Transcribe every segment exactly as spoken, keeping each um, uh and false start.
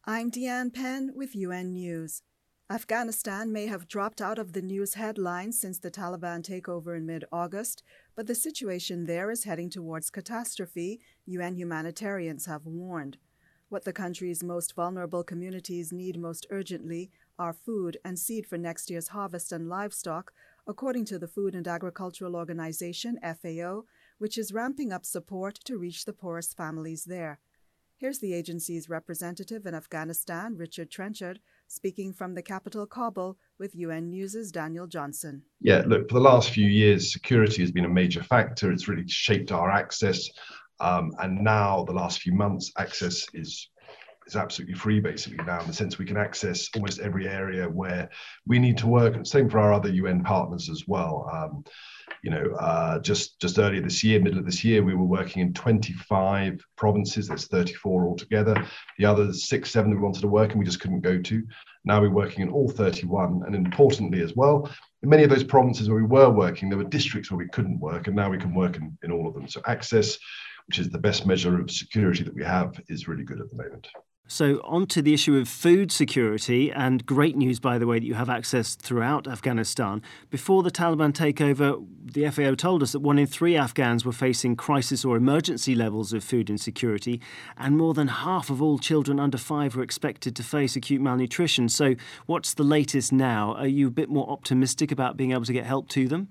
I'm Deanne Penn with U N News. Afghanistan may have dropped out of the news headlines since the Taliban takeover in mid-August, but the situation there is heading towards catastrophe, U N humanitarians have warned. What the country's most vulnerable communities need most urgently are food and seed for next year's harvest and livestock, according to the Food and Agricultural Organization, F A O, which is ramping up support to reach the poorest families there. Here's the agency's representative in Afghanistan, Richard Trenchard, speaking from the capital, Kabul, with U N News' Daniel Johnson. Yeah, look, for the last few years, security has been a major factor. It's really shaped our access. Um, and now, the last few months, access is is absolutely free, basically, now, in the sense we can access almost every area where we need to work. And same for our other U N partners as well. Um, you know, uh, just, just earlier this year, middle of this year, we were working in twenty-five provinces. There's thirty-four altogether. The other six, seven that we wanted to work in, we just couldn't go to. Now we're working in all thirty-one. And importantly as well, in many of those provinces where we were working, there were districts where we couldn't work, and now we can work in, in all of them. So access, which is the best measure of security that we have, is really good at the moment. So on to the issue of food security, and great news, by the way, that you have access throughout Afghanistan. Before the Taliban takeover, the F A O told us that one in three Afghans were facing crisis or emergency levels of food insecurity, and more than half of all children under five were expected to face acute malnutrition. So what's the latest now? Are you a bit more optimistic about being able to get help to them?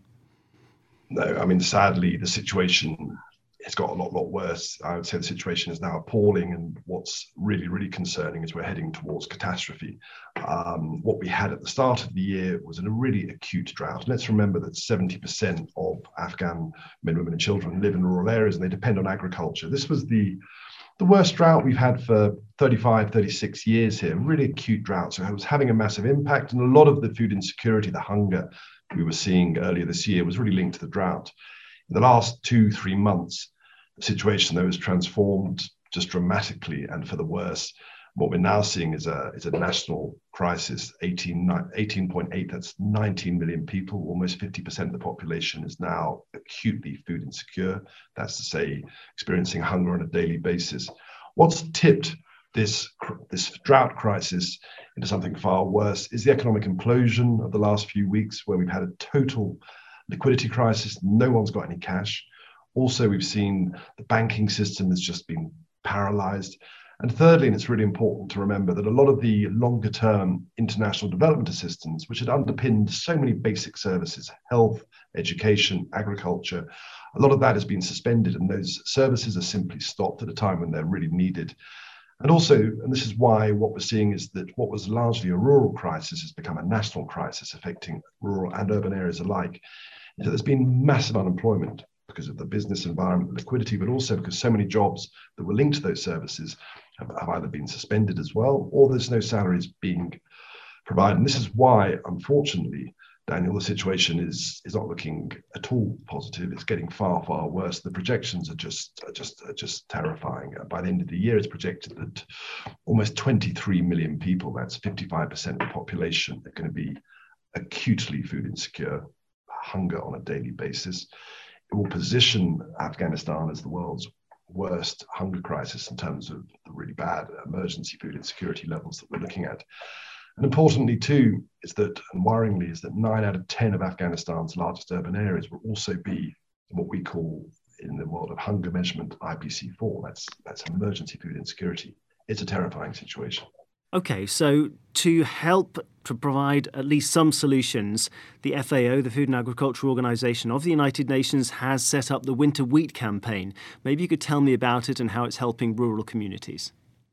No, I mean, sadly, the situation it's got a lot, lot worse. I would say the situation is now appalling, and what's really, really concerning is we're heading towards catastrophe. Um, what we had at the start of the year was a really acute drought. And let's remember that seventy percent of Afghan men, women and children live in rural areas, and they depend on agriculture. This was the, the worst drought we've had for thirty-five, thirty-six years here, really acute drought. So it was having a massive impact, and a lot of the food insecurity, the hunger we were seeing earlier this year was really linked to the drought. In the last two, three months, the situation though has transformed just dramatically and for the worse. What we're now seeing is a is a national crisis. eighteen point eight, that's nineteen million people, almost fifty percent of the population is now acutely food insecure. That's to say, experiencing hunger on a daily basis. What's tipped this, this drought crisis into something far worse is the economic implosion of the last few weeks, where we've had a total liquidity crisis. No one's got any cash. Also, we've seen the banking system has just been paralyzed. And thirdly, and it's really important to remember that a lot of the longer term international development assistance, which had underpinned so many basic services, health, education, agriculture, a lot of that has been suspended, and those services are simply stopped at a time when they're really needed. And also, and this is why what we're seeing is that what was largely a rural crisis has become a national crisis affecting rural and urban areas alike. So there's been massive unemployment because of the business environment, liquidity, but also because so many jobs that were linked to those services have, have either been suspended as well, or there's no salaries being provided. And this is why, unfortunately, Daniel, the situation is is not looking at all positive. It's getting far, far worse. The projections are just are just are just terrifying. By the end of the year, it's projected that almost twenty-three million people, that's fifty-five percent of the population, are going to be acutely food insecure, hunger on a daily basis. It will position Afghanistan as the world's worst hunger crisis in terms of the really bad emergency food insecurity levels that we're looking at. And importantly, too, is that, and worryingly, is that nine out of ten of Afghanistan's largest urban areas will also be what we call, in the world of hunger measurement, I P C four. That's, that's emergency food insecurity. It's a terrifying situation. OK, so to help to provide at least some solutions, the F A O, the Food and Agriculture Organization of the United Nations, has set up the Winter Wheat Campaign. Maybe you could tell me about it and how it's helping rural communities.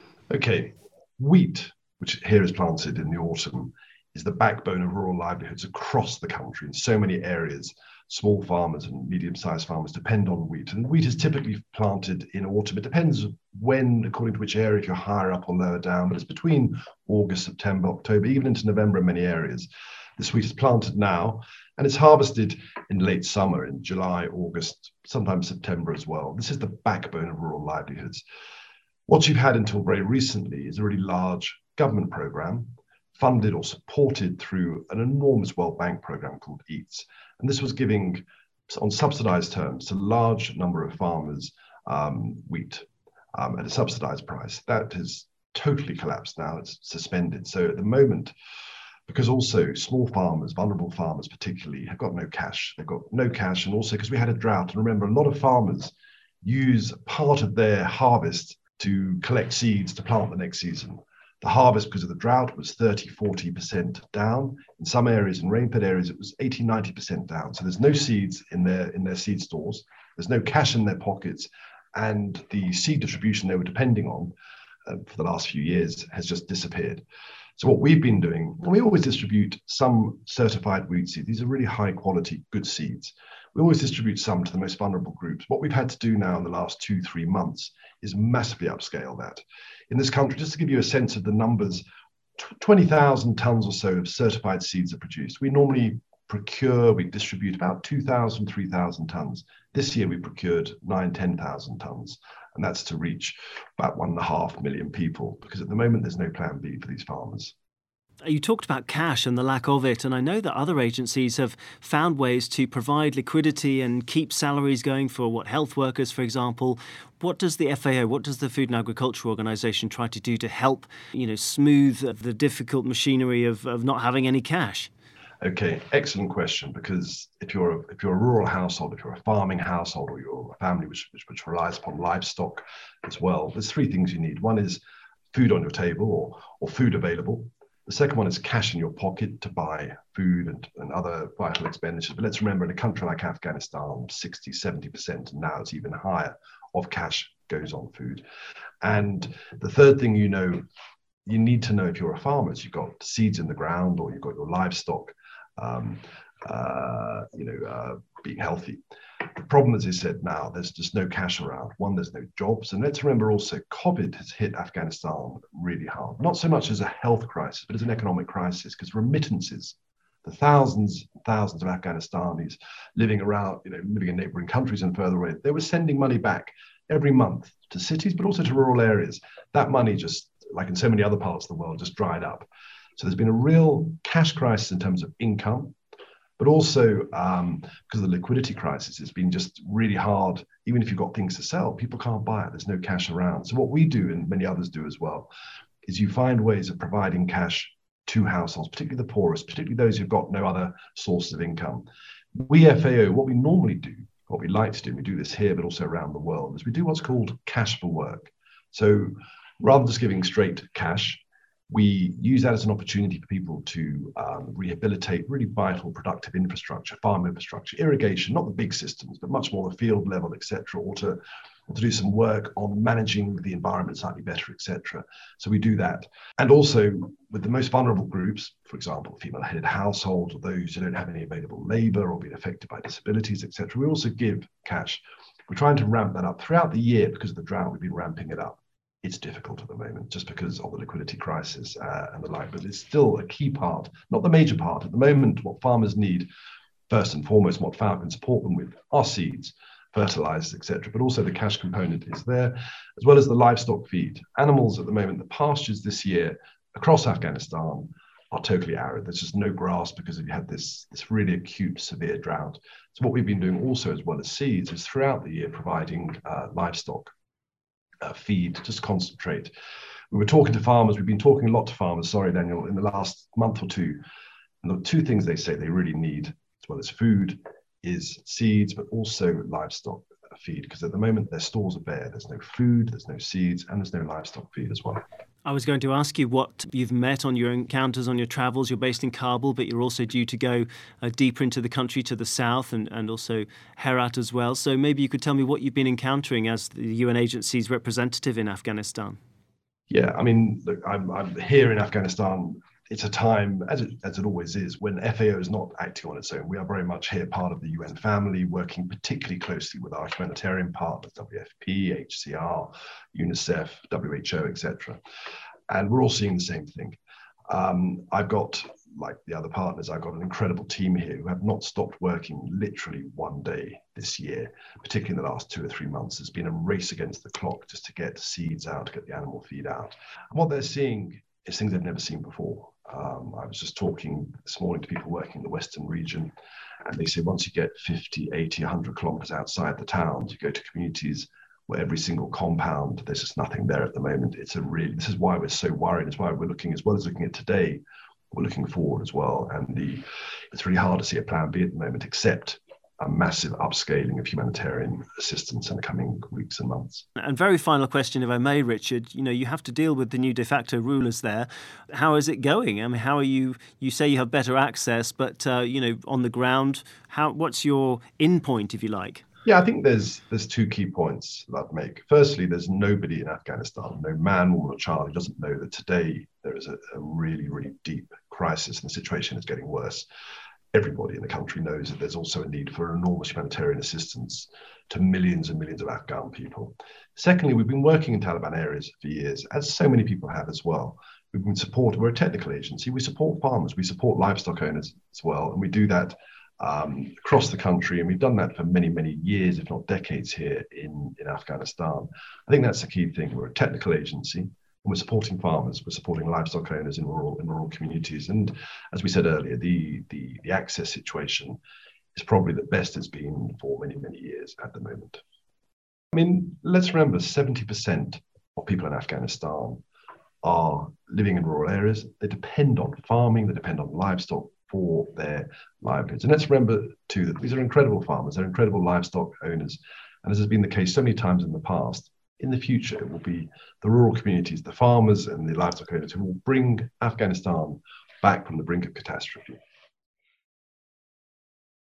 OK, wheat, which here is planted in the autumn, is the backbone of rural livelihoods across the country in so many areas. Small farmers and medium-sized farmers depend on wheat, and wheat is typically planted in autumn. It depends when, according to which area, if you're higher up or lower down, but it's between August, September, October, even into November in many areas. This wheat is planted now, and it's harvested in late summer, in July, August, sometimes September as well. This is the backbone of rural livelihoods. What you've had until very recently is a really large government program funded or supported through an enormous World Bank program called EATS. And this was giving, on subsidized terms, to a large number of farmers um, wheat um, at a subsidized price. That has totally collapsed now. It's suspended. So at the moment, because also small farmers, vulnerable farmers particularly, have got no cash. They've got no cash. And also because we had a drought. And remember, a lot of farmers use part of their harvest to collect seeds to plant the next season. The harvest, because of the drought, was thirty, forty percent down. In some areas, in rain-fed areas, it was eighty, ninety percent down. So there's no seeds in their, in their seed stores. There's no cash in their pockets. And the seed distribution they were depending on uh, for the last few years has just disappeared. So what we've been doing, and we always distribute some certified wheat seeds. These are really high quality, good seeds. We always distribute some to the most vulnerable groups. What we've had to do now in the last two, three months is massively upscale that. In this country, just to give you a sense of the numbers, twenty thousand tons or so of certified seeds are produced. We normally procure, we distribute about two thousand, three thousand tons. This year we procured nine, ten thousand tons. And that's to reach about one and a half million people, because at the moment there's no plan B for these farmers. You talked about cash and the lack of it, and I know that other agencies have found ways to provide liquidity and keep salaries going for what health workers, for example. What does the F A O, what does the Food and Agriculture Organisation try to do to help, you know, smooth the difficult machinery of, of not having any cash? Okay, excellent question, because if you're a, if you're a rural household, if you're a farming household, or you're a family which, which, which relies upon livestock as well, there's three things you need. One is food on your table, or, or food available. The second one is cash in your pocket to buy food and, and other vital expenditures. But let's remember, in a country like Afghanistan, sixty, seventy percent, and now it's even higher, of cash goes on food. And the third thing, you know, you need to know if you're a farmer, is you've got seeds in the ground, or you've got your livestock, um, uh, you know, uh, being healthy. The problem, as I said, now there's just no cash around. One, there's no jobs. And let's remember also, COVID has hit Afghanistan really hard, not so much as a health crisis, but as an economic crisis, because remittances, the thousands and thousands of Afghanistanis living around, you know, living in neighboring countries and further away, they were sending money back every month to cities, but also to rural areas. That money just, like in so many other parts of the world, just dried up. So there's been a real cash crisis in terms of income, but also um, because of the liquidity crisis, it's been just really hard. Even if you've got things to sell, people can't buy it. There's no cash around. So what we do, and many others do as well, is you find ways of providing cash to households, particularly the poorest, particularly those who've got no other sources of income. We F A O, what we normally do, what we like to do, we do this here, but also around the world, is we do what's called cash for work. So rather than just giving straight cash, we use that as an opportunity for people to um, rehabilitate really vital, productive infrastructure, farm infrastructure, irrigation, not the big systems, but much more the field level, et cetera, or to, or to do some work on managing the environment slightly better, et cetera. So we do that. And also with the most vulnerable groups, for example, female-headed households, or those who don't have any available labor or been affected by disabilities, et cetera, we also give cash. We're trying to ramp that up throughout the year. Because of the drought, we've been ramping it up. It's difficult at the moment just because of the liquidity crisis uh, and the like, but it's still a key part, not the major part. At the moment, what farmers need, first and foremost, what F A O can support them with, are seeds, fertilizers, et cetera, but also the cash component is there, as well as the livestock feed. Animals at the moment, the pastures this year across Afghanistan are totally arid. There's just no grass because we had this, this really acute, severe drought. So what we've been doing also, as well as seeds, is throughout the year providing uh, livestock Uh, feed, just concentrate. We were talking to farmers, we've been talking a lot to farmers, sorry Daniel, in the last month or two. And the two things they say they really need, as well as food, is seeds, but also livestock feed, because at the moment their stores are bare. There's no food, there's no seeds, and there's no livestock feed as well. I was going to ask you what you've met on your encounters, on your travels. You're based in Kabul, but you're also due to go uh, deeper into the country to the south, and, and also Herat as well. So maybe you could tell me what you've been encountering as the U N agency's representative in Afghanistan. Yeah, I mean, look, I'm, I'm here in Afghanistan. It's a time, as it, as it always is, when F A O is not acting on its own. We are very much here part of the U N family, working particularly closely with our humanitarian partners, W F P, H C R, UNICEF, W H O, et cetera. And we're all seeing the same thing. Um, I've got, like the other partners, I've got an incredible team here who have not stopped working literally one day this year, particularly in the last two or three months. There's been a race against the clock just to get seeds out, to get the animal feed out. And what they're seeing is things they've never seen before. Um, I was just talking this morning to people working in the Western region, and they say once you get fifty, eighty, one hundred kilometers outside the towns, you go to communities where every single compound, there's just nothing there at the moment. It's a really, this is why we're so worried. It's why we're looking, as well as looking at today, we're looking forward as well. And the it's really hard to see a plan B at the moment, except a massive upscaling of humanitarian assistance in the coming weeks and months. And very final question, if I may, Richard. You know, you have to deal with the new de facto rulers there. How is it going? I mean, how are you? You say you have better access, but uh, you know, on the ground, how? What's your in point, if you like? Yeah, I think there's there's two key points that I'd make. Firstly, there's nobody in Afghanistan, no man, woman, or child, who doesn't know that today there is a, a really, really deep crisis, and the situation is getting worse. Everybody in the country knows that there's also a need for enormous humanitarian assistance to millions and millions of Afghan people. Secondly, we've been working in Taliban areas for years, as so many people have as well. We've been supported, we're a technical agency, we support farmers, we support livestock owners as well, and we do that um, across the country, and we've done that for many, many years, if not decades here in, in Afghanistan. I think that's the key thing. We're a technical agency. We're supporting farmers, we're supporting livestock owners in rural in rural communities. And as we said earlier, the, the, the access situation is probably the best it's been for many, many years at the moment. I mean, let's remember seventy percent of people in Afghanistan are living in rural areas. They depend on farming, they depend on livestock for their livelihoods. And let's remember too that these are incredible farmers, they're incredible livestock owners. And as has been the case so many times in the past, in the future, it will be the rural communities, the farmers and the livestock owners who will bring Afghanistan back from the brink of catastrophe.